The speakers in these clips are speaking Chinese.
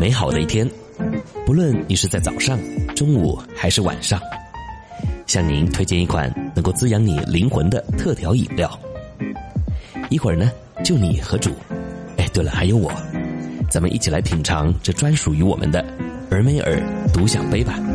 美好的一天，不论你是在早上、中午还是晚上，向您推荐一款能够滋养你灵魂的特调饮料。一会儿呢，就你和主，对了，还有我，咱们一起来品尝这专属于我们的俄美尔独享杯吧。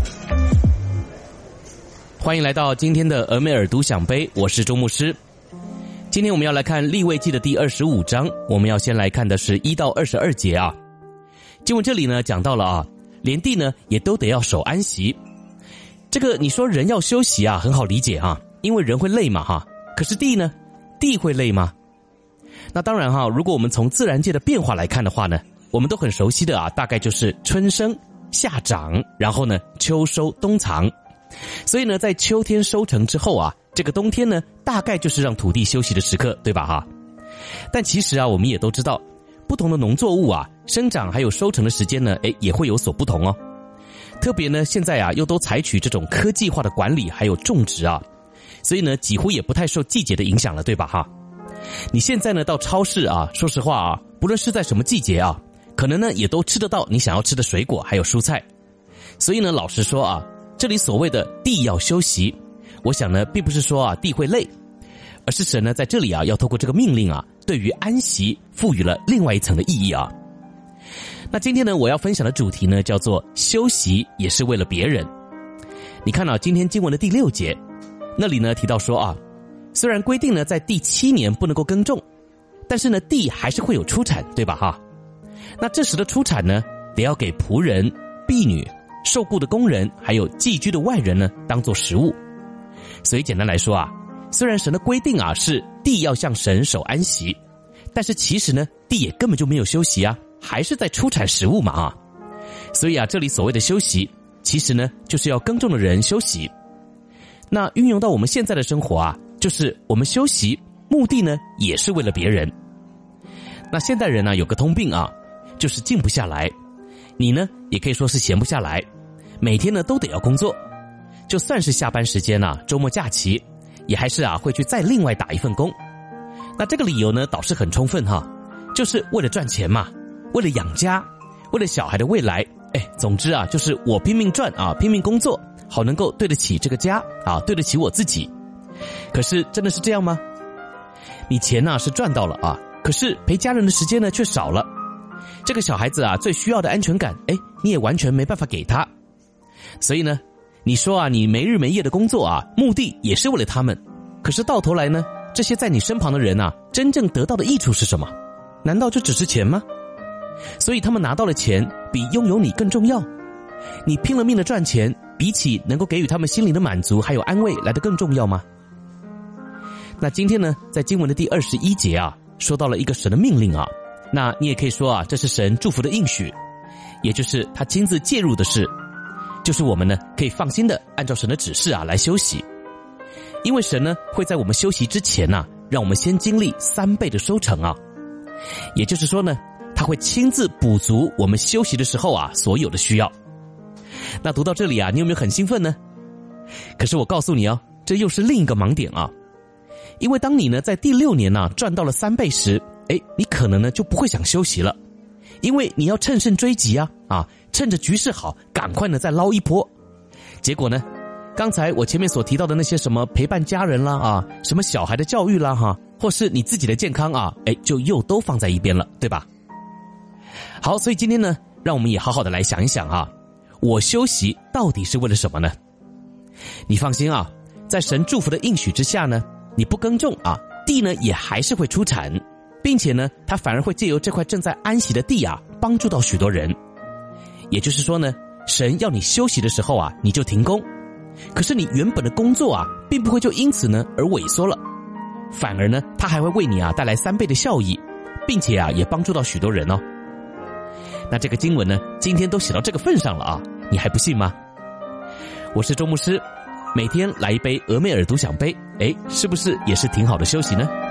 欢迎来到今天的俄美尔独享杯，我是周牧师。今天我们要来看利未记的第25章，我们要先来看的是1到22节啊。经文这里呢讲到了啊，连地呢也都得要守安息。这个你说人要休息啊，很好理解啊，因为人会累嘛哈。可是地呢，地会累吗？那当然哈，如果我们从自然界的变化来看的话呢，我们都很熟悉的啊，大概就是春生、夏长，然后呢秋收、冬藏。所以呢，在秋天收成之后啊，这个冬天呢，大概就是让土地休息的时刻，对吧哈？但其实啊，我们也都知道，不同的农作物啊，生长还有收成的时间呢，也会有所不同哦。特别呢，现在啊，又都采取这种科技化的管理还有种植啊，所以呢，几乎也不太受季节的影响了，对吧哈？你现在呢，到超市啊，说实话啊，不论是在什么季节啊，可能呢，也都吃得到你想要吃的水果还有蔬菜。所以呢，老实说啊，这里所谓的地要休息，我想呢，并不是说啊地会累，而是神呢在这里啊要透过这个命令啊，对于安息赋予了另外一层的意义啊。那今天呢，我要分享的主题呢叫做休息也是为了别人。你看啊，今天经文的第6节，那里呢提到说啊，虽然规定呢在第7年不能够耕种，但是呢地还是会有出产，对吧哈？那这时的出产呢，得要给仆人、婢女、受雇的工人还有寄居的外人呢当作食物。所以简单来说啊，虽然神的规定啊是地要向神守安息，但是其实呢地也根本就没有休息啊，还是在出产食物嘛啊。所以啊，这里所谓的休息，其实呢就是要耕种的人休息。那运用到我们现在的生活啊，就是我们休息目的呢也是为了别人。那现代人呢有个通病啊，就是静不下来。你呢也可以说是闲不下来，每天呢都得要工作，就算是下班时间啊，周末假期也还是啊会去再另外打一份工。那这个理由呢倒是很充分哈，就是为了赚钱嘛，为了养家，为了小孩的未来，总之啊就是我拼命赚啊，拼命工作，好能够对得起这个家啊，对得起我自己。可是真的是这样吗？你钱呢是赚到了啊，可是陪家人的时间呢却少了。这个小孩子啊最需要的安全感，你也完全没办法给他。所以呢，你说啊你没日没夜的工作啊，目的也是为了他们。可是到头来呢，这些在你身旁的人啊，真正得到的益处是什么？难道就只是钱吗？所以他们拿到了钱比拥有你更重要。你拼了命的赚钱，比起能够给予他们心灵的满足还有安慰来得更重要吗？那今天呢，在经文的第21节啊，说到了一个神的命令啊，那你也可以说啊，这是神祝福的应许，也就是他亲自介入的事，就是我们呢可以放心的按照神的指示啊来休息。因为神呢会在我们休息之前啊，让我们先经历3倍的收成啊，也就是说呢，他会亲自补足我们休息的时候啊所有的需要。那读到这里啊，你有没有很兴奋呢？可是我告诉你啊，这又是另一个盲点啊，因为当你呢在第6年啊赚到了3倍时，你可能呢就不会想休息了，因为你要乘胜追击啊，趁着局势好，赶快呢再捞一波。结果呢，刚才我前面所提到的那些什么陪伴家人啦啊，什么小孩的教育啦哈，或是你自己的健康啊，就又都放在一边了，对吧？好，所以今天呢，让我们也好好的来想一想啊，我休息到底是为了什么呢？你放心啊，在神祝福的应许之下呢，你不耕种啊，地呢也还是会出产，并且呢，它反而会借由这块正在安息的地啊，帮助到许多人。也就是说呢，神要你休息的时候啊，你就停工，可是你原本的工作啊，并不会就因此呢而萎缩了，反而呢，它还会为你啊带来3倍的效益，并且啊也帮助到许多人哦。那这个经文呢，今天都写到这个份上了啊，你还不信吗？我是周牧师，每天来一杯俄美尔独享杯，是不是也是挺好的休息呢？